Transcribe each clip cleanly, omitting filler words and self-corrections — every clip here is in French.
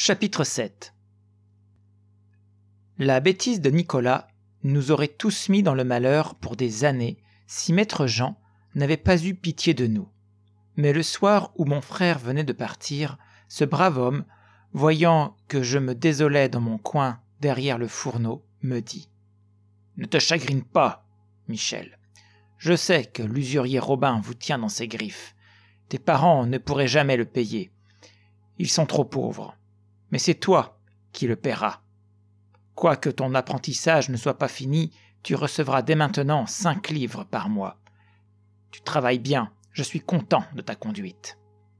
Chapitre 7. La bêtise de Nicolas nous aurait tous mis dans le malheur pour des années si maître Jean n'avait pas eu pitié de nous. Mais le soir où mon frère venait de partir, ce brave homme, voyant que je me désolais dans mon coin derrière le fourneau, me dit « Ne te chagrine pas, Michel. Je sais que l'usurier Robin vous tient dans ses griffes. Tes parents ne pourraient jamais le payer. Ils sont trop pauvres. Mais c'est toi qui le paieras. Quoique ton apprentissage ne soit pas fini, tu recevras dès maintenant 5 livres par mois. Tu travailles bien, je suis content de ta conduite. »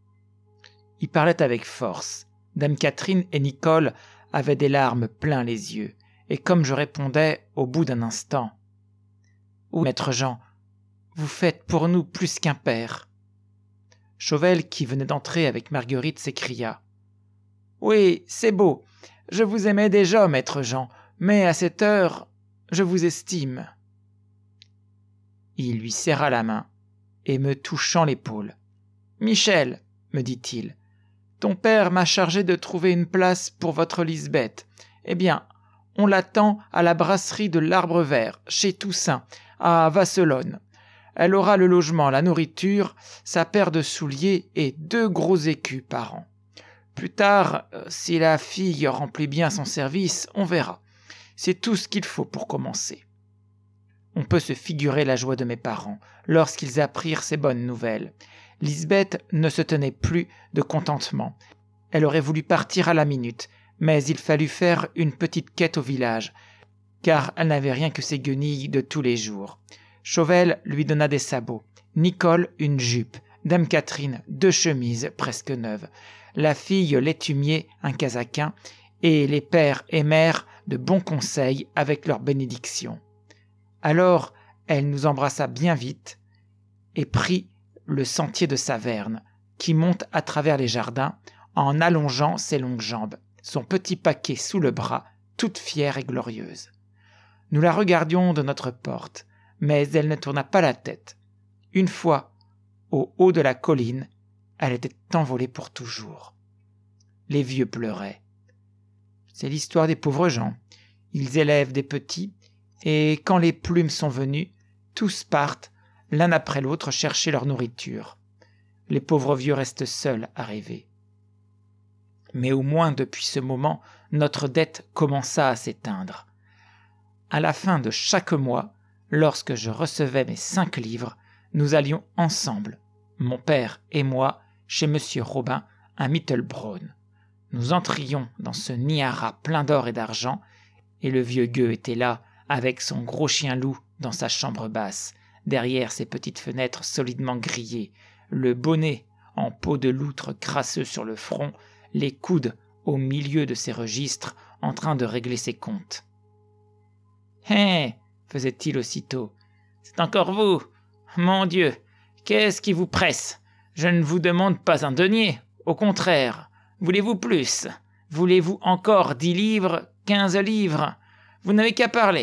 Il parlait avec force. Dame Catherine et Nicole avaient des larmes plein les yeux, et comme je répondais au bout d'un instant « Oui, maître Jean, vous faites pour nous plus qu'un père. » Chauvel, qui venait d'entrer avec Marguerite, s'écria « Oui, c'est beau, je vous aimais déjà, maître Jean, mais à cette heure, je vous estime. » Il lui serra la main, et me touchant l'épaule. « Michel, me dit-il, ton père m'a chargé de trouver une place pour votre Lisbeth. Eh bien, on l'attend à la brasserie de l'Arbre Vert, chez Toussaint, à Vasselonne. Elle aura le logement, la nourriture, sa paire de souliers et 2 gros écus par an. Plus tard, si la fille remplit bien son service, on verra. C'est tout ce qu'il faut pour commencer. » On peut se figurer la joie de mes parents lorsqu'ils apprirent ces bonnes nouvelles. Lisbeth ne se tenait plus de contentement. Elle aurait voulu partir à la minute, mais il fallut faire une petite quête au village, car elle n'avait rien que ses guenilles de tous les jours. Chauvel lui donna des sabots, Nicole une jupe, Dame Catherine 2 chemises presque neuves, la fille Létumier un casaquin, et les pères et mères de bons conseils avec leurs bénédictions. Alors elle nous embrassa bien vite et prit le sentier de Saverne, qui monte à travers les jardins en allongeant ses longues jambes, son petit paquet sous le bras, toute fière et glorieuse. Nous la regardions de notre porte, mais elle ne tourna pas la tête. Une fois, au haut de la colline, elle était envolée pour toujours. Les vieux pleuraient. C'est l'histoire des pauvres gens. Ils élèvent des petits, et quand les plumes sont venues, tous partent, l'un après l'autre, chercher leur nourriture. Les pauvres vieux restent seuls à rêver. Mais au moins depuis ce moment, notre dette commença à s'éteindre. À la fin de chaque mois, lorsque je recevais mes 5 livres, nous allions ensemble, mon père et moi, chez monsieur Robin à Mittelbronn. Nous entrions dans ce nid à rats plein d'or et d'argent, et le vieux gueux était là, avec son gros chien loup dans sa chambre basse, derrière ses petites fenêtres solidement grillées, le bonnet en peau de loutre crasseux sur le front, les coudes au milieu de ses registres, en train de régler ses comptes. « Hé !» faisait-il aussitôt. « C'est encore vous ? Mon Dieu, qu'est-ce qui vous presse ? Je ne vous demande pas un denier, au contraire. Voulez-vous plus ? Voulez-vous encore 10 livres, 15 livres ? Vous n'avez qu'à parler. »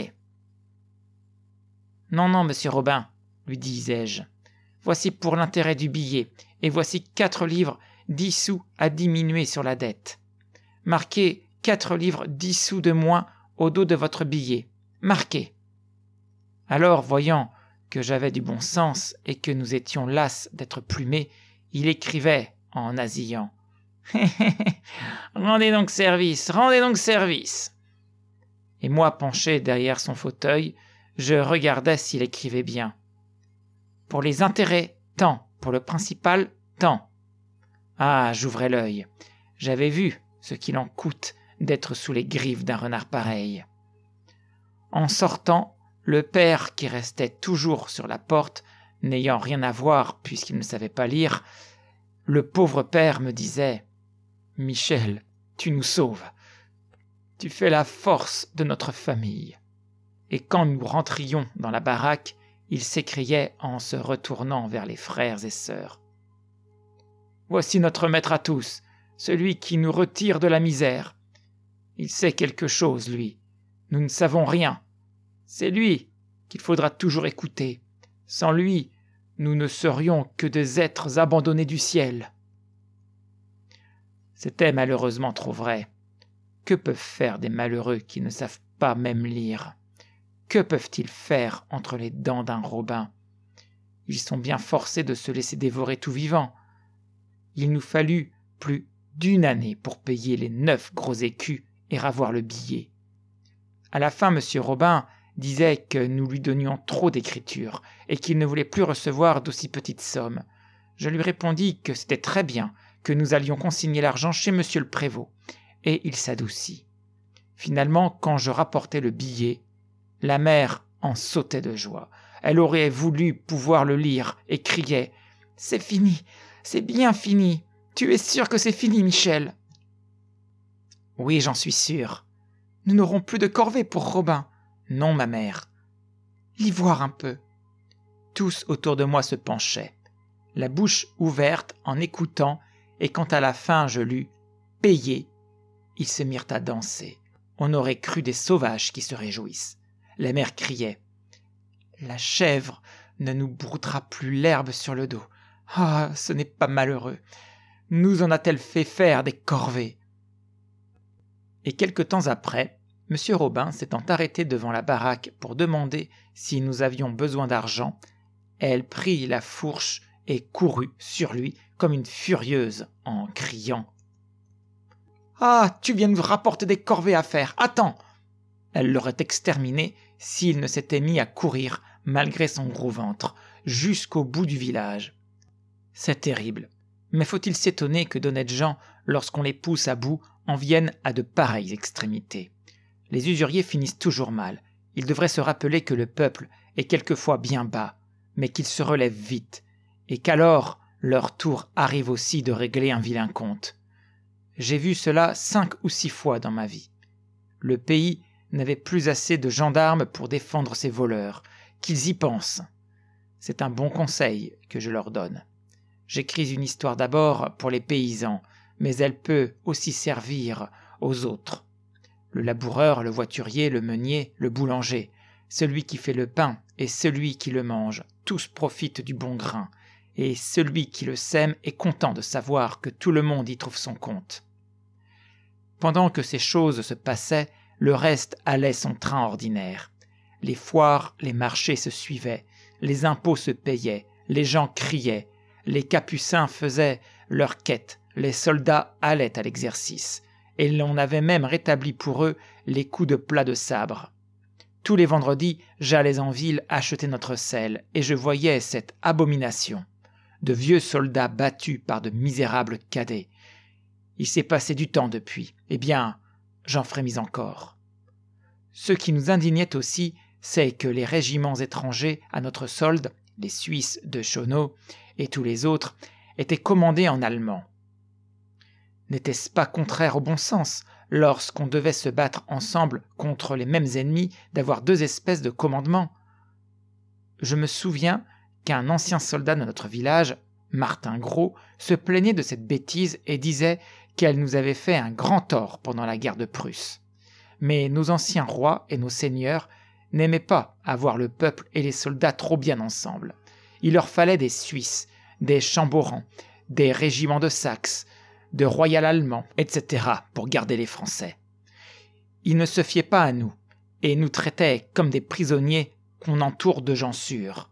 « Non, non, monsieur Robin, lui disais-je. Voici pour l'intérêt du billet, et voici 4 livres 10 sous à diminuer sur la dette. Marquez 4 livres 10 sous de moins au dos de votre billet. Marquez. » Alors, voyant que j'avais du bon sens et que nous étions las d'être plumés, il écrivait en nasillant. « Rendez donc service, rendez donc service !» Et moi, penché derrière son fauteuil, je regardais s'il écrivait bien. Pour les intérêts, tant. Pour le principal, tant. Ah, j'ouvrais l'œil. J'avais vu ce qu'il en coûte d'être sous les griffes d'un renard pareil. En sortant, le père, qui restait toujours sur la porte, n'ayant rien à voir puisqu'il ne savait pas lire, le pauvre père me disait « Michel, tu nous sauves. Tu fais la force de notre famille. » Et quand nous rentrions dans la baraque, il s'écriait en se retournant vers les frères et sœurs. « Voici notre maître à tous, celui qui nous retire de la misère. Il sait quelque chose, lui. Nous ne savons rien. C'est lui qu'il faudra toujours écouter. Sans lui, nous ne serions que des êtres abandonnés du ciel. » C'était malheureusement trop vrai. Que peuvent faire des malheureux qui ne savent pas même lire? Que peuvent-ils faire entre les dents d'un Robin? Ils sont bien forcés de se laisser dévorer tout vivant. Il nous fallut plus d'1 année pour payer les 9 gros écus et ravoir le billet. À la fin, M. Robin disait que nous lui donnions trop d'écriture et qu'il ne voulait plus recevoir d'aussi petites sommes. Je lui répondis que c'était très bien, que nous allions consigner l'argent chez M. le prévôt, et il s'adoucit. Finalement, quand je rapportai le billet, la mère en sautait de joie. Elle aurait voulu pouvoir le lire et criait « C'est fini, c'est bien fini. Tu es sûr que c'est fini, Michel ?» « Oui, j'en suis sûr. Nous n'aurons plus de corvée pour Robin. »« Non, ma mère. »« Lis voir un peu. » Tous autour de moi se penchaient, la bouche ouverte en écoutant, et quand à la fin je lus « Payé », ils se mirent à danser. On aurait cru des sauvages qui se réjouissent. La mère criait « La chèvre ne nous broutera plus l'herbe sur le dos. Ah, ce n'est pas malheureux. Nous en a-t-elle fait faire des corvées ?» Et quelque temps après, M. Robin s'étant arrêté devant la baraque pour demander si nous avions besoin d'argent, elle prit la fourche et courut sur lui comme une furieuse en criant « Ah, tu viens nous rapporter des corvées à faire, attends !» Elle l'aurait exterminé s'il ne s'était mis à courir, malgré son gros ventre, jusqu'au bout du village. C'est terrible, mais faut-il s'étonner que d'honnêtes gens, lorsqu'on les pousse à bout, en viennent à de pareilles extrémités? Les usuriers finissent toujours mal. Ils devraient se rappeler que le peuple est quelquefois bien bas, mais qu'il se relève vite, et qu'alors leur tour arrive aussi de régler un vilain compte. J'ai vu cela 5 ou 6 fois dans ma vie. Le pays n'avait plus assez de gendarmes pour défendre ses voleurs. Qu'ils y pensent. C'est un bon conseil que je leur donne. J'écris une histoire d'abord pour les paysans, mais elle peut aussi servir aux autres. Le laboureur, le voiturier, le meunier, le boulanger, celui qui fait le pain et celui qui le mange, tous profitent du bon grain, et celui qui le sème est content de savoir que tout le monde y trouve son compte. Pendant que ces choses se passaient, le reste allait son train ordinaire. Les foires, les marchés se suivaient, les impôts se payaient, les gens criaient, les capucins faisaient leur quête, les soldats allaient à l'exercice, et l'on avait même rétabli pour eux les coups de plat de sabre. Tous les vendredis, j'allais en ville acheter notre sel, et je voyais cette abomination. De vieux soldats battus par de misérables cadets. Il s'est passé du temps depuis. Eh bien, j'en frémis encore. Ce qui nous indignait aussi, c'est que les régiments étrangers à notre solde, les Suisses de Schonau et tous les autres, étaient commandés en allemand. N'était-ce pas contraire au bon sens, lorsqu'on devait se battre ensemble contre les mêmes ennemis, d'avoir 2 espèces de commandements? Je me souviens qu'un ancien soldat de notre village, Martin Gros, se plaignait de cette bêtise et disait qu'elle nous avait fait un grand tort pendant la guerre de Prusse. Mais nos anciens rois et nos seigneurs n'aimaient pas avoir le peuple et les soldats trop bien ensemble. Il leur fallait des Suisses, des Chamborans, des régiments de Saxe, de royal allemand, etc. pour garder les Français. Ils ne se fiaient pas à nous et nous traitaient comme des prisonniers qu'on entoure de gens sûrs.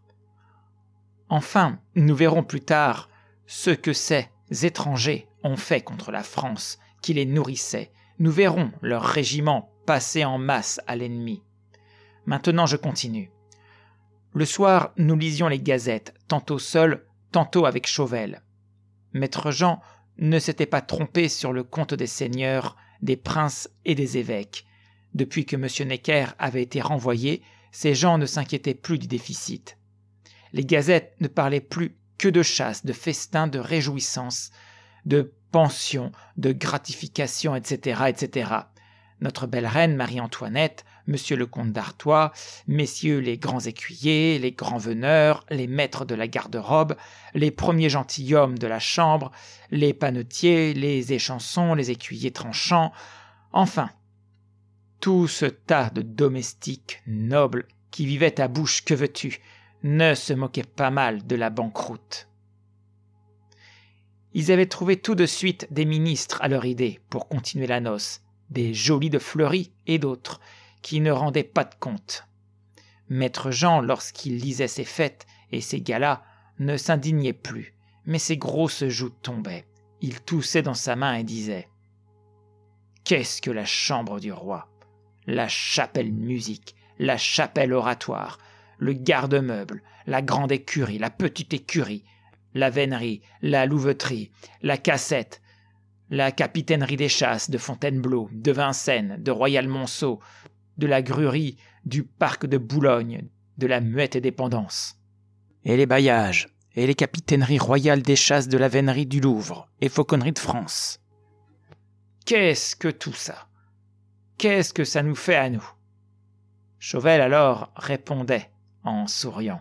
Enfin, nous verrons plus tard ce que ces étrangers ont fait contre la France, qui les nourrissait. Nous verrons leurs régiments passer en masse à l'ennemi. Maintenant, je continue. Le soir, nous lisions les gazettes, tantôt seuls, tantôt avec Chauvel. Maître Jean ne s'était pas trompé sur le compte des seigneurs, des princes et des évêques. Depuis que M. Necker avait été renvoyé, ces gens ne s'inquiétaient plus du déficit. Les gazettes ne parlaient plus que de chasse, de festins, de réjouissances, de pensions, de gratifications, etc., etc. Notre belle reine Marie-Antoinette, Monsieur le comte d'Artois, messieurs les grands écuyers, les grands veneurs, les maîtres de la garde-robe, les premiers gentilshommes de la chambre, les panetiers, les échansons, les écuyers tranchants, enfin, tout ce tas de domestiques nobles qui vivaient à bouche que veux-tu, ne se moquait pas mal de la banqueroute. Ils avaient trouvé tout de suite des ministres à leur idée pour continuer la noce, des Joly de Fleury et d'autres, qui ne rendaient pas de compte. Maître Jean, lorsqu'il lisait ces fêtes et ces galas, ne s'indignait plus, mais ses grosses joues tombaient. Il toussait dans sa main et disait « Qu'est-ce que la chambre du roi ? La chapelle musique, la chapelle oratoire, le garde-meuble, la grande écurie, la petite écurie, la vénerie, la louveterie, la cassette, la capitainerie des chasses de Fontainebleau, de Vincennes, de Royal-Monceau, de la gruerie, du parc de Boulogne, de la muette dépendance. Et les bailliages, et les capitaineries royales des chasses de la vénerie du Louvre et fauconnerie de France. Qu'est-ce que tout ça ? Qu'est-ce que ça nous fait à nous ? Chauvel alors répondait en souriant.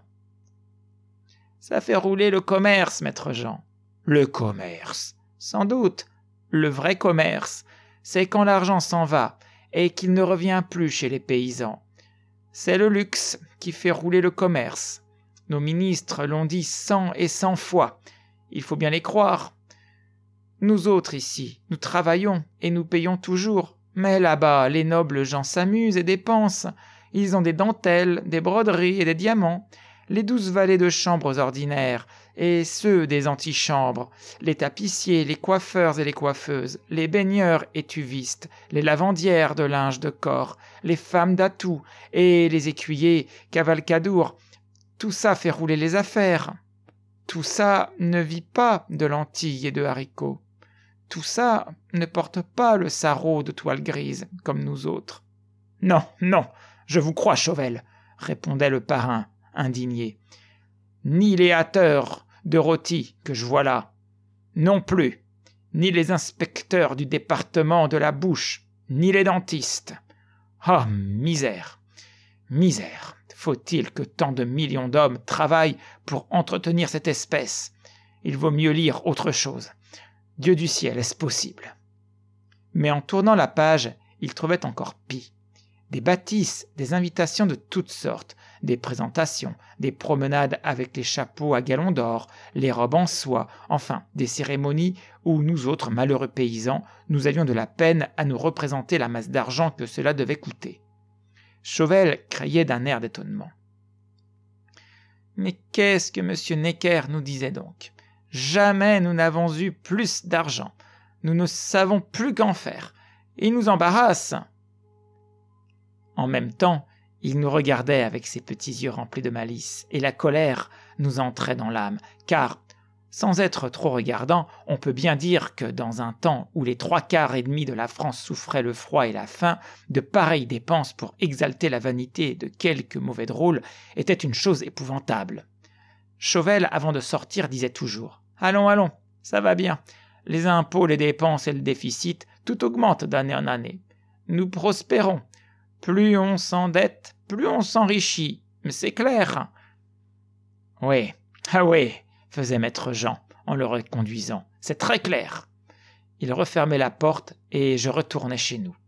Ça fait rouler le commerce, maître Jean. Le commerce, sans doute. Le vrai commerce, c'est quand l'argent s'en va et qu'il ne revient plus chez les paysans. C'est le luxe qui fait rouler le commerce. Nos ministres l'ont dit 100 et 100 fois. Il faut bien les croire. Nous autres ici, nous travaillons et nous payons toujours. Mais là-bas, les nobles gens s'amusent et dépensent. Ils ont des dentelles, des broderies et des diamants. Les 12 valets de chambres ordinaires et ceux des antichambres, les tapissiers, les coiffeurs et les coiffeuses, les baigneurs et tuvistes, les lavandières de linge de corps, les femmes d'atout et les écuyers cavalcadours, tout ça fait rouler les affaires. Tout ça ne vit pas de lentilles et de haricots. Tout ça ne porte pas le sarrau de toile grise, comme nous autres. « Non, non, je vous crois, Chauvel, » répondait le parrain, indigné. « Ni les hâteurs de rôti que je vois là, non plus, ni les inspecteurs du département de la bouche, ni les dentistes. Ah, misère, misère ! Faut-il que tant de millions d'hommes travaillent pour entretenir cette espèce ? Il vaut mieux lire autre chose. Dieu du ciel, est-ce possible ? » Mais en tournant la page, il trouvait encore pis. Des bâtisses, des invitations de toutes sortes, des présentations, des promenades avec les chapeaux à galons d'or, les robes en soie, enfin des cérémonies où nous autres malheureux paysans, nous avions de la peine à nous représenter la masse d'argent que cela devait coûter. Chauvel criait d'un air d'étonnement. Mais qu'est-ce que M. Necker nous disait donc ? Jamais nous n'avons eu plus d'argent. Nous ne savons plus qu'en faire. Il nous embarrasse. En même temps, il nous regardait avec ses petits yeux remplis de malice, et la colère nous entrait dans l'âme, car, sans être trop regardant, on peut bien dire que dans un temps où les 3/4 de la France souffraient le froid et la faim, de pareilles dépenses pour exalter la vanité de quelques mauvais drôles étaient une chose épouvantable. Chauvel, avant de sortir, disait toujours « Allons, allons, ça va bien. Les impôts, les dépenses et le déficit, tout augmente d'année en année. Nous prospérons. Plus on s'endette, plus on s'enrichit. Mais c'est clair. » « Oui, ah oui, » faisait maître Jean en le reconduisant. « C'est très clair. » Il refermait la porte et je retournais chez nous.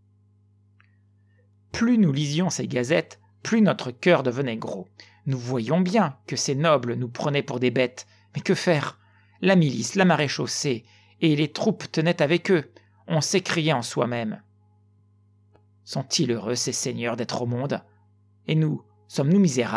Plus nous lisions ces gazettes, plus notre cœur devenait gros. Nous voyions bien que ces nobles nous prenaient pour des bêtes. Mais que faire ? La milice, la maréchaussée et les troupes tenaient avec eux. On s'écriait en soi-même. Sont-ils heureux, ces seigneurs, d'être au monde ? Et nous, sommes-nous misérables ?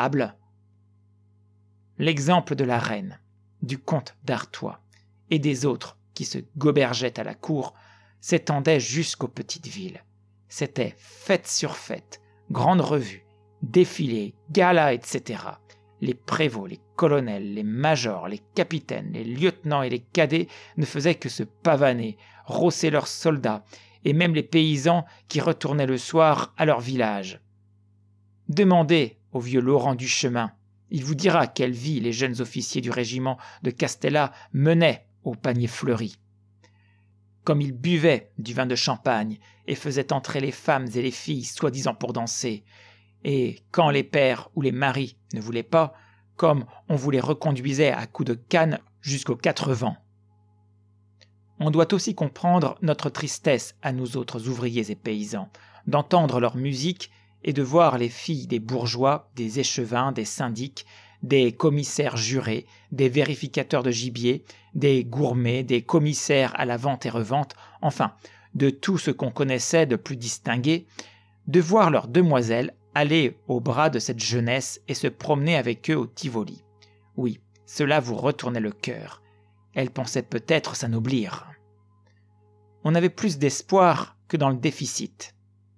L'exemple de la reine, du comte d'Artois et des autres qui se gobergeaient à la cour s'étendait jusqu'aux petites villes. C'était fête sur fête, grande revue, défilés, galas, etc. Les prévôts, les colonels, les majors, les capitaines, les lieutenants et les cadets ne faisaient que se pavaner, rosser leurs soldats, et même les paysans qui retournaient le soir à leur village. Demandez au vieux Laurent du Chemin, il vous dira quelle vie les jeunes officiers du régiment de Castella menaient au panier fleuri. Comme ils buvaient du vin de champagne et faisaient entrer les femmes et les filles soi-disant pour danser, et quand les pères ou les maris ne voulaient pas, comme on vous les reconduisait à coups de canne jusqu'aux 4 vents. On doit aussi comprendre notre tristesse à nous autres ouvriers et paysans, d'entendre leur musique et de voir les filles des bourgeois, des échevins, des syndics, des commissaires jurés, des vérificateurs de gibier, des gourmets, des commissaires à la vente et revente, enfin, de tout ce qu'on connaissait de plus distingué, de voir leurs demoiselles aller au bras de cette jeunesse et se promener avec eux au Tivoli. Oui, cela vous retournait le cœur. Elles pensaient peut-être s'anoblir. On avait plus d'espoir que dans le déficit.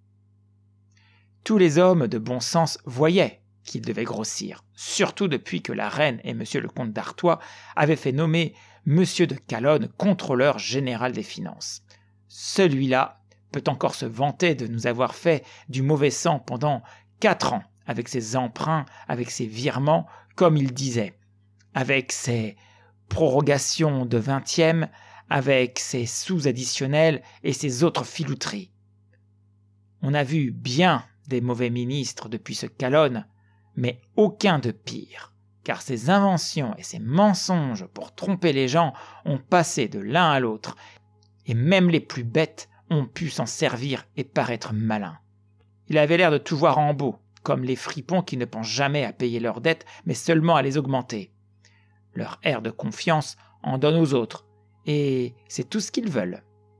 Tous les hommes de bon sens voyaient qu'il devait grossir, surtout depuis que la reine et monsieur le comte d'Artois avaient fait nommer monsieur de Calonne contrôleur général des finances. Celui-là peut encore se vanter de nous avoir fait du mauvais sang pendant 4 ans, avec ses emprunts, avec ses virements, comme il disait, avec ses prorogations de 20e, avec ses sous additionnels et ses autres filouteries. On a vu bien des mauvais ministres depuis ce Calonne, mais aucun de pire, car ses inventions et ses mensonges pour tromper les gens ont passé de l'un à l'autre, et même les plus bêtes ont pu s'en servir et paraître malins. Il avait l'air de tout voir en beau, comme les fripons qui ne pensent jamais à payer leurs dettes, mais seulement à les augmenter. Leur air de confiance en donne aux autres, et c'est tout ce qu'ils veulent.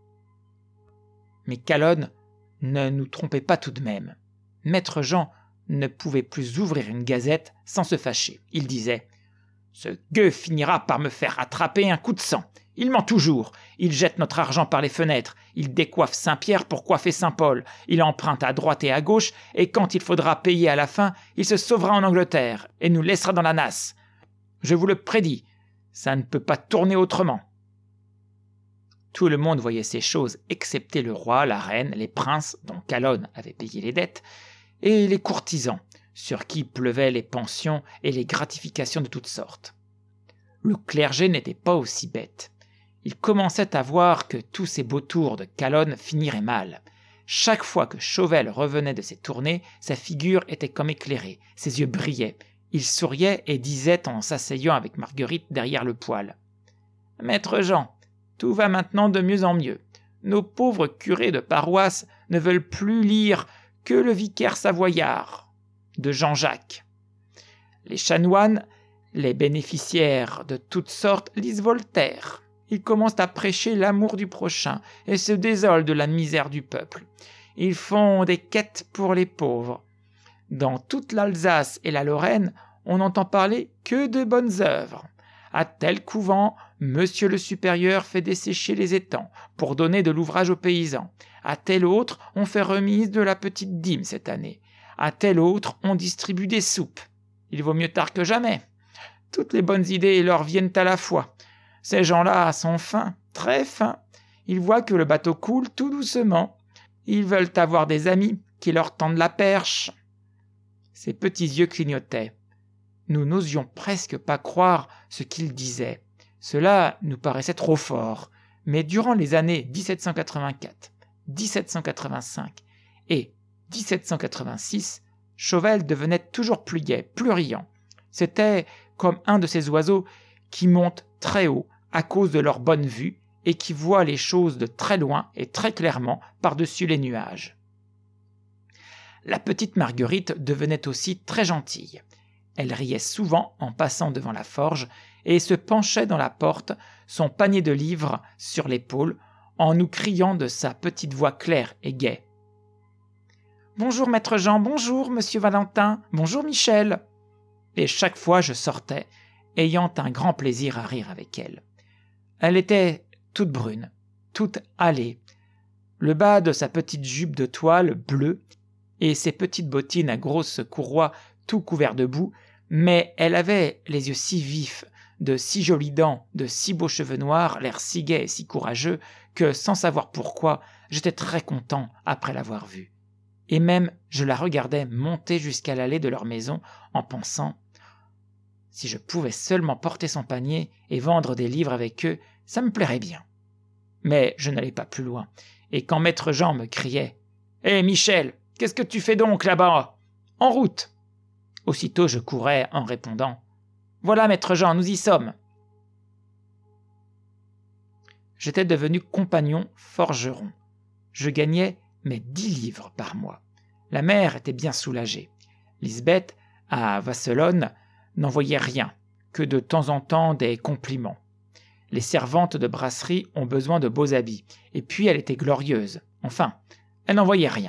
Mais Calonne ne nous trompait pas tout de même. Maître Jean ne pouvait plus ouvrir une gazette sans se fâcher. Il disait « Ce gueux finira par me faire attraper un coup de sang. Il ment toujours. Il jette notre argent par les fenêtres. Il décoiffe Saint-Pierre pour coiffer Saint-Paul. Il emprunte à droite et à gauche, et quand il faudra payer à la fin, il se sauvera en Angleterre et nous laissera dans la nasse. Je vous le prédis, ça ne peut pas tourner autrement. » Tout le monde voyait ces choses, excepté le roi, la reine, les princes, dont Calonne avait payé les dettes, et les courtisans, sur qui pleuvaient les pensions et les gratifications de toutes sortes. Le clergé n'était pas aussi bête. Il commençait à voir que tous ces beaux tours de Calonne finiraient mal. Chaque fois que Chauvel revenait de ses tournées, sa figure était comme éclairée, ses yeux brillaient. Il souriait et disait en s'asseyant avec Marguerite derrière le poêle. « Maître Jean, tout va maintenant de mieux en mieux. Nos pauvres curés de paroisse ne veulent plus lire que le vicaire savoyard de Jean-Jacques. Les chanoines, les bénéficiaires de toutes sortes lisent Voltaire. Ils commencent à prêcher l'amour du prochain et se désolent de la misère du peuple. Ils font des quêtes pour les pauvres. Dans toute l'Alsace et la Lorraine, on n'entend parler que de bonnes œuvres. À tel couvent, monsieur le supérieur fait dessécher les étangs pour donner de l'ouvrage aux paysans. À tel autre, on fait remise de la petite dîme cette année. À tel autre, on distribue des soupes. Il vaut mieux tard que jamais. Toutes les bonnes idées leur viennent à la fois. Ces gens-là sont fins, très fins. Ils voient que le bateau coule tout doucement. Ils veulent avoir des amis qui leur tendent la perche. » Ses petits yeux clignotaient. Nous n'osions presque pas croire ce qu'il disait. Cela nous paraissait trop fort. Mais durant les années 1784, 1785 et 1786, Chauvel devenait toujours plus gai, plus riant. C'était comme un de ces oiseaux qui montent très haut à cause de leur bonne vue et qui voient les choses de très loin et très clairement par-dessus les nuages. La petite Marguerite devenait aussi très gentille. Elle riait souvent en passant devant la forge et se penchait dans la porte, son panier de livres sur l'épaule, en nous criant de sa petite voix claire et gaie. « Bonjour maître Jean, bonjour monsieur Valentin, bonjour Michel !» Et chaque fois je sortais, ayant un grand plaisir à rire avec elle. Elle était toute brune, toute hâlée, le bas de sa petite jupe de toile bleue et ses petites bottines à grosses courroies tout couverts de boue, mais elle avait les yeux si vifs, de si jolies dents, de si beaux cheveux noirs, l'air si gai et si courageux, que, sans savoir pourquoi, j'étais très content après l'avoir vue. Et même, je la regardais monter jusqu'à l'allée de leur maison en pensant « Si je pouvais seulement porter son panier et vendre des livres avec eux, ça me plairait bien. » Mais je n'allais pas plus loin, et quand maître Jean me criait « Hé Michel, qu'est-ce que tu fais donc là-bas ? En route !» Aussitôt je courais en répondant « Voilà maître Jean, nous y sommes !» J'étais devenu compagnon forgeron. Je gagnais mes 10 livres par mois. La mère était bien soulagée. Lisbeth, à Vasselonne, n'envoyait rien, que de temps en temps des compliments. Les servantes de brasserie ont besoin de beaux habits, et puis elle était glorieuse. Enfin, elle n'envoyait rien.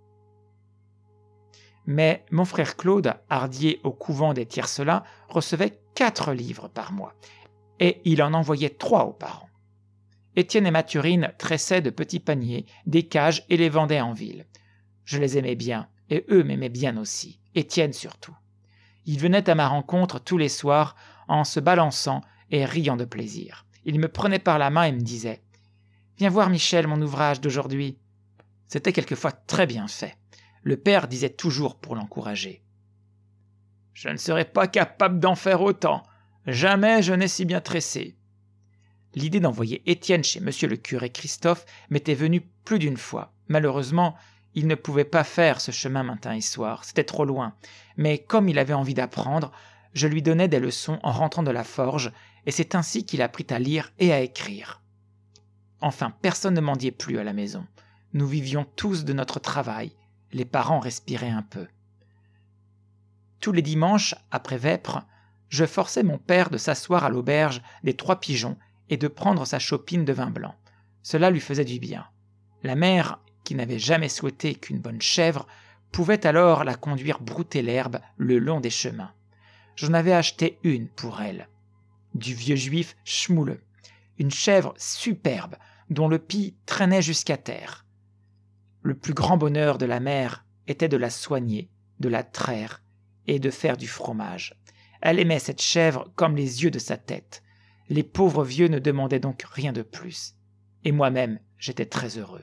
Mais mon frère Claude, hardier au couvent des Tiercelin, recevait 4 livres par mois, et il en envoyait 3 aux parents. Étienne et Mathurine tressaient de petits paniers, des cages et les vendaient en ville. Je les aimais bien, et eux m'aimaient bien aussi, Étienne surtout. Ils venaient à ma rencontre tous les soirs en se balançant et riant de plaisir. Ils me prenaient par la main et me disaient « Viens voir Michel, mon ouvrage d'aujourd'hui ». C'était quelquefois très bien fait. Le père disait toujours pour l'encourager « Je ne serais pas capable d'en faire autant. Jamais je n'ai si bien tressé. » L'idée d'envoyer Étienne chez monsieur le curé Christophe m'était venue plus d'une fois. Malheureusement, il ne pouvait pas faire ce chemin matin et soir, c'était trop loin. Mais comme il avait envie d'apprendre, je lui donnais des leçons en rentrant de la forge, et c'est ainsi qu'il apprit à lire et à écrire. Enfin, personne ne mendiait plus à la maison. Nous vivions tous de notre travail. Les parents respiraient un peu. Tous les dimanches, après vêpres, je forçais mon père de s'asseoir à l'auberge des 3 Pigeons et de prendre sa chopine de vin blanc. Cela lui faisait du bien. La mère, qui n'avait jamais souhaité qu'une bonne chèvre, pouvait alors la conduire brouter l'herbe le long des chemins. J'en avais acheté une pour elle, du vieux juif Schmoule, une chèvre superbe dont le pis traînait jusqu'à terre. Le plus grand bonheur de la mère était de la soigner, de la traire et de faire du fromage. Elle aimait cette chèvre comme les yeux de sa tête. Les pauvres vieux ne demandaient donc rien de plus. Et moi-même, j'étais très heureux.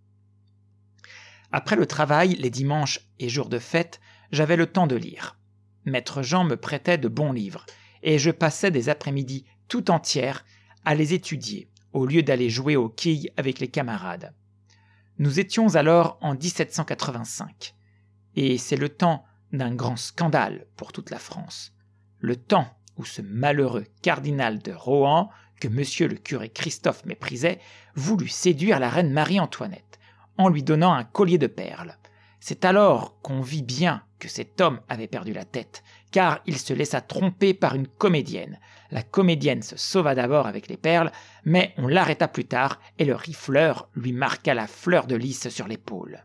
Après le travail, les dimanches et jours de fête, j'avais le temps de lire. Maître Jean me prêtait de bons livres, et je passais des après-midi tout entières à les étudier, au lieu d'aller jouer aux quilles avec les camarades. Nous étions alors en 1785, et c'est le temps d'un grand scandale pour toute la France. Le temps où ce malheureux cardinal de Rohan, que monsieur le curé Christophe méprisait, voulut séduire la reine Marie-Antoinette, en lui donnant un collier de perles. C'est alors qu'on vit bien que cet homme avait perdu la tête, car il se laissa tromper par une comédienne. La comédienne se sauva d'abord avec les perles, mais on l'arrêta plus tard et le rifleur lui marqua la fleur de lys sur l'épaule.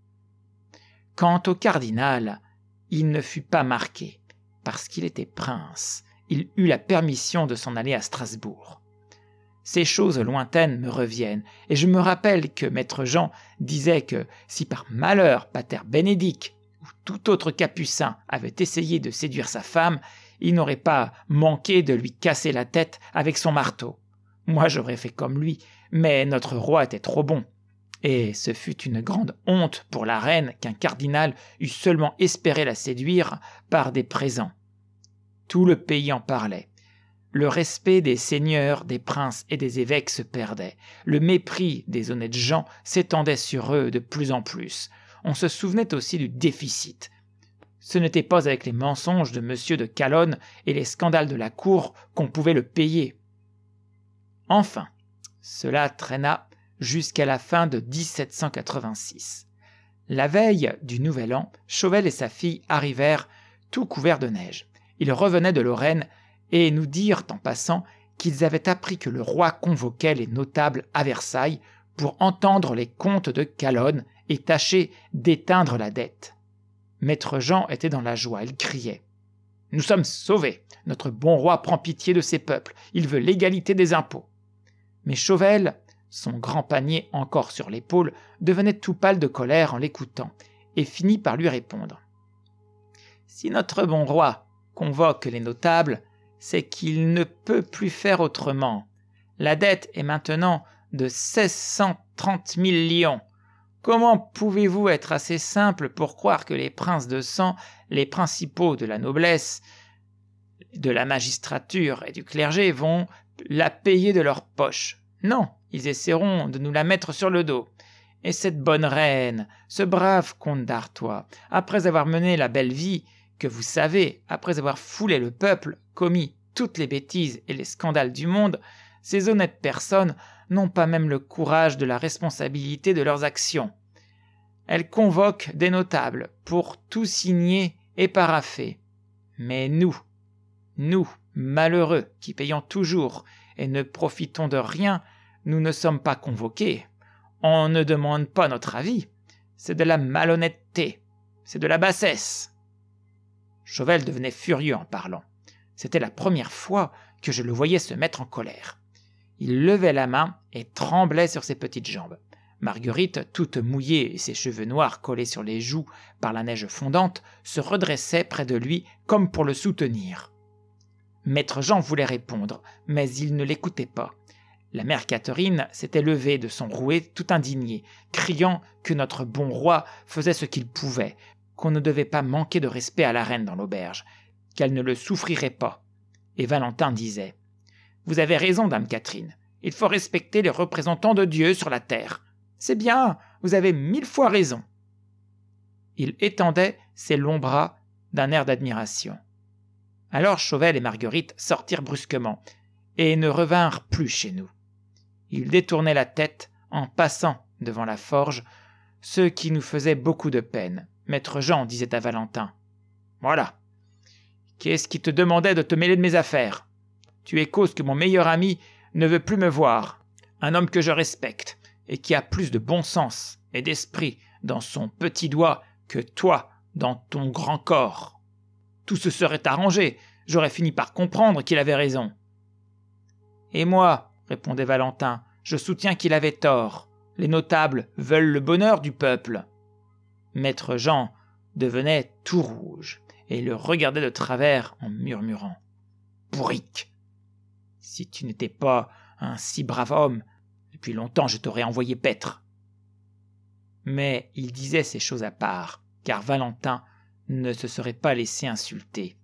Quant au cardinal, il ne fut pas marqué, parce qu'il était prince. Il eut la permission de s'en aller à Strasbourg. Ces choses lointaines me reviennent, et je me rappelle que maître Jean disait que si par malheur pater Bénédicte ou tout autre capucin avait essayé de séduire sa femme, il n'aurait pas manqué de lui casser la tête avec son marteau. Moi j'aurais fait comme lui, mais notre roi était trop bon. Et ce fut une grande honte pour la reine qu'un cardinal eût seulement espéré la séduire par des présents. Tout le pays en parlait. Le respect des seigneurs, des princes et des évêques se perdait. Le mépris des honnêtes gens s'étendait sur eux de plus en plus. On se souvenait aussi du déficit. Ce n'était pas avec les mensonges de monsieur de Calonne et les scandales de la cour qu'on pouvait le payer. Enfin, cela traîna jusqu'à la fin de 1786. La veille du Nouvel An, Chauvel et sa fille arrivèrent tout couverts de neige. Ils revenaient de Lorraine et nous dirent en passant qu'ils avaient appris que le roi convoquait les notables à Versailles pour entendre les comptes de Calonne et tâcher d'éteindre la dette. Maître Jean était dans la joie, il criait « Nous sommes sauvés, notre bon roi prend pitié de ses peuples, il veut l'égalité des impôts. » Mais Chauvel, son grand panier encore sur l'épaule, devenait tout pâle de colère en l'écoutant et finit par lui répondre « Si notre bon roi convoque les notables, c'est qu'il ne peut plus faire autrement. La dette est maintenant de 1630 000 lions. Comment pouvez-vous être assez simple pour croire que les princes de sang, les principaux de la noblesse, de la magistrature et du clergé vont la payer de leur poche? Non, ils essaieront de nous la mettre sur le dos. Et cette bonne reine, ce brave comte d'Artois, après avoir mené la belle vie que vous savez, après avoir foulé le peuple, commis toutes les bêtises et les scandales du monde, ces honnêtes personnes n'ont pas même le courage de la responsabilité de leurs actions. Elles convoquent des notables pour tout signer et paraffer. Mais nous, Nous, malheureux, qui payons toujours et ne profitons de rien, nous ne sommes pas convoqués. On ne demande pas notre avis. C'est de la malhonnêteté, c'est de la bassesse. » Chauvel devenait furieux en parlant. C'était la première fois que je le voyais se mettre en colère. Il levait la main et tremblait sur ses petites jambes. Marguerite, toute mouillée et ses cheveux noirs collés sur les joues par la neige fondante, se redressait près de lui comme pour le soutenir. Maître Jean voulait répondre, mais il ne l'écoutait pas. La mère Catherine s'était levée de son rouet tout indignée, criant que notre bon roi faisait ce qu'il pouvait, qu'on ne devait pas manquer de respect à la reine dans l'auberge, qu'elle ne le souffrirait pas. Et Valentin disait « Vous avez raison, dame Catherine, il faut respecter les représentants de Dieu sur la terre. C'est bien, vous avez 1000 fois raison. » Il étendait ses longs bras d'un air d'admiration. Alors Chauvel et Marguerite sortirent brusquement et ne revinrent plus chez nous. Ils détournaient la tête en passant devant la forge, ce qui nous faisait beaucoup de peine. Maître Jean disait à Valentin « Voilà, qu'est-ce qui te demandait de te mêler de mes affaires? Tu es cause que mon meilleur ami ne veut plus me voir, un homme que je respecte et qui a plus de bon sens et d'esprit dans son petit doigt que toi dans ton grand corps. Tout se serait arrangé, j'aurais fini par comprendre qu'il avait raison. » « Et moi, répondait Valentin, je soutiens qu'il avait tort. Les notables veulent le bonheur du peuple. » Maître Jean devenait tout rouge et le regardait de travers en murmurant « Bourrique! Si tu n'étais pas un si brave homme, depuis longtemps je t'aurais envoyé paître. » Mais il disait ces choses à part, car Valentin ne se serait pas laissé insulter.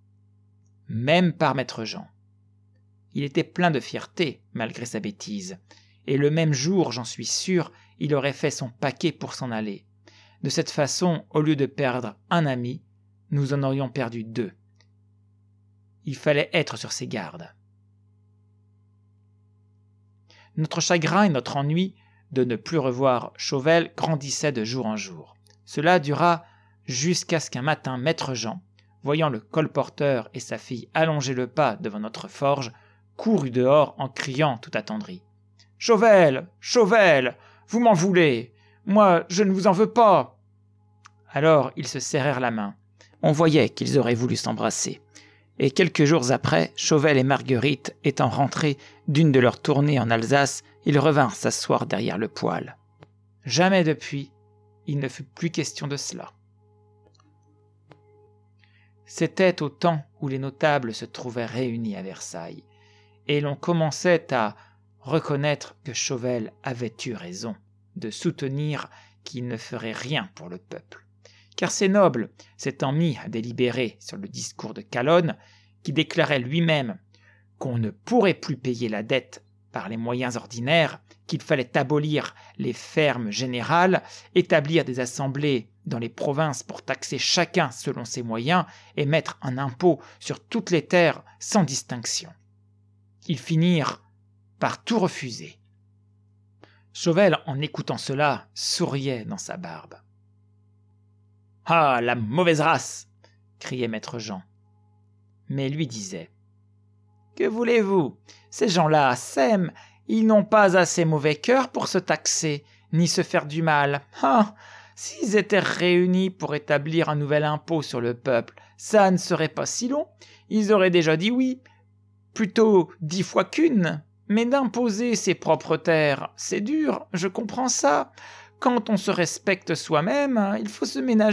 Même par Maître Jean. Il était plein de fierté, malgré sa bêtise, et le même jour, j'en suis sûr, il aurait fait son paquet pour s'en aller. De cette façon, au lieu de perdre un ami, nous en aurions perdu 2. Il fallait être sur ses gardes. Notre chagrin et notre ennui de ne plus revoir Chauvel grandissaient de jour en jour. Cela dura jusqu'à ce qu'un matin, Maître Jean, voyant le colporteur et sa fille allonger le pas devant notre forge, courut dehors en criant tout attendri. « Chauvel, Chauvel, vous m'en voulez, moi je ne vous en veux pas. » Alors ils se serrèrent la main. On voyait qu'ils auraient voulu s'embrasser. Et quelques jours après, Chauvel et Marguerite étant rentrés d'une de leurs tournées en Alsace, ils revinrent s'asseoir derrière le poêle. Jamais depuis, il ne fut plus question de cela. C'était au temps où les notables se trouvaient réunis à Versailles, et l'on commençait à reconnaître que Chauvel avait eu raison de soutenir qu'il ne ferait rien pour le peuple. Car ces nobles s'étant mis à délibérer sur le discours de Calonne, qui déclarait lui-même qu'on ne pourrait plus payer la dette par les moyens ordinaires, qu'il fallait abolir les fermes générales, établir des assemblées dans les provinces pour taxer chacun selon ses moyens et mettre un impôt sur toutes les terres sans distinction. Ils finirent par tout refuser. Chauvel, en écoutant cela, souriait dans sa barbe. « Ah, la mauvaise race !» criait Maître Jean. Mais lui disait « Que voulez-vous? Ces gens-là s'aiment, ils n'ont pas assez mauvais cœur pour se taxer, ni se faire du mal. Ah, s'ils étaient réunis pour établir un nouvel impôt sur le peuple, ça ne serait pas si long, ils auraient déjà dit oui. Plutôt 10 fois qu'une, mais d'imposer ses propres terres, c'est dur, je comprends ça. Quand on se respecte soi-même, il faut se ménager. »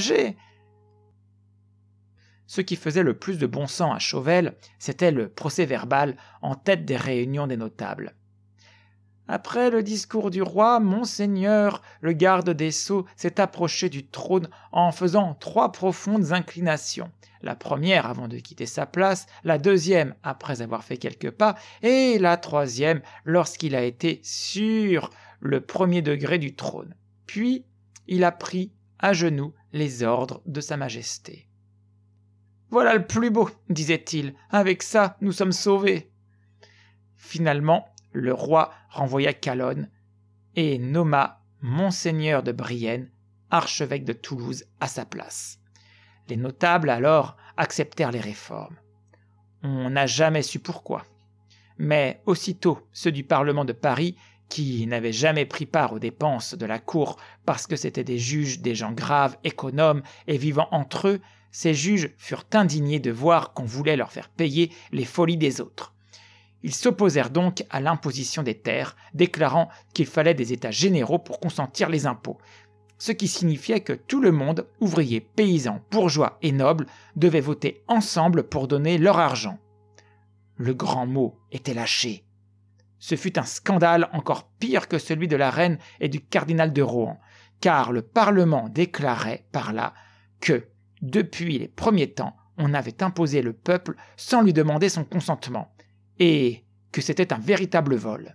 Ce qui faisait le plus de bon sens à Chauvel, c'était le procès-verbal en tête des réunions des notables. Après le discours du roi, Monseigneur, le garde des Sceaux, s'est approché du trône en faisant 3 profondes inclinations. La première avant de quitter sa place, la deuxième après avoir fait quelques pas, et la troisième lorsqu'il a été sur le 1er degré du trône. Puis, il a pris à genoux les ordres de sa majesté. « Voilà le plus beau, disait-il, avec ça nous sommes sauvés. » Finalement, le roi renvoya Calonne et nomma Monseigneur de Brienne, archevêque de Toulouse, à sa place. Les notables alors acceptèrent les réformes. On n'a jamais su pourquoi. Mais aussitôt ceux du Parlement de Paris, qui n'avaient jamais pris part aux dépenses de la cour parce que c'étaient des juges, des gens graves, économes et vivant entre eux, ces juges furent indignés de voir qu'on voulait leur faire payer les folies des autres. Ils s'opposèrent donc à l'imposition des terres, déclarant qu'il fallait des états généraux pour consentir les impôts, ce qui signifiait que tout le monde, ouvriers, paysans, bourgeois et nobles, devait voter ensemble pour donner leur argent. Le grand mot était lâché. Ce fut un scandale encore pire que celui de la reine et du cardinal de Rohan, car le Parlement déclarait par là que, depuis les premiers temps, on avait imposé le peuple sans lui demander son consentement, et que c'était un véritable vol.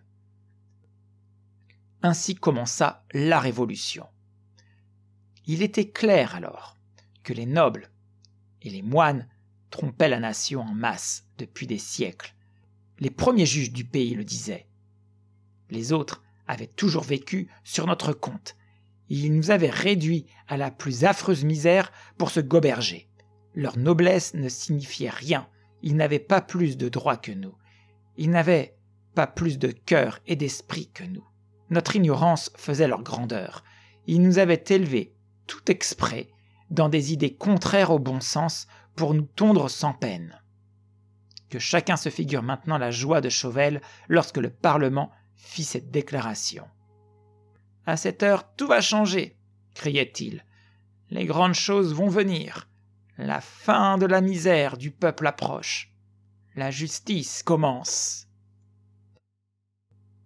Ainsi commença la Révolution. Il était clair alors que les nobles et les moines trompaient la nation en masse depuis des siècles. Les premiers juges du pays le disaient. Les autres avaient toujours vécu sur notre compte. Ils nous avaient réduits à la plus affreuse misère pour se goberger. Leur noblesse ne signifiait rien. Ils n'avaient pas plus de droits que nous. Ils n'avaient pas plus de cœur et d'esprit que nous. Notre ignorance faisait leur grandeur. Ils nous avaient élevés, tout exprès, dans des idées contraires au bon sens pour nous tondre sans peine. Que chacun se figure maintenant la joie de Chauvel lorsque le Parlement fit cette déclaration. « À cette heure, tout va changer !» criait-il. « Les grandes choses vont venir. La fin de la misère du peuple approche. La justice commence. »